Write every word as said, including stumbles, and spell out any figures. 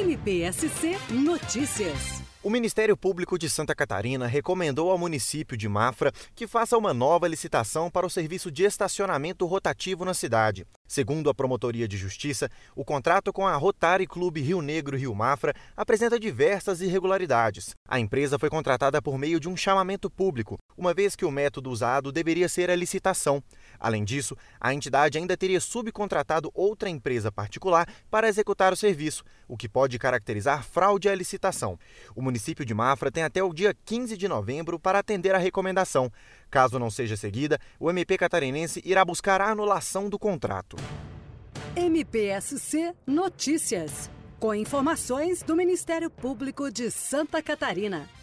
M P S C Notícias. O Ministério Público de Santa Catarina recomendou ao município de Mafra que faça uma nova licitação para o serviço de estacionamento rotativo na cidade. Segundo a Promotoria de Justiça, o contrato com a Rotary Clube Rio Negro Rio Mafra apresenta diversas irregularidades. A empresa foi contratada por meio de um chamamento público, uma vez que o método usado deveria ser a licitação. Além disso, a entidade ainda teria subcontratado outra empresa particular para executar o serviço, o que pode caracterizar fraude à licitação. O município de Mafra tem até o dia quinze de novembro para atender a recomendação. Caso não seja seguida, o M P catarinense irá buscar a anulação do contrato. M P S C Notícias, com informações do Ministério Público de Santa Catarina.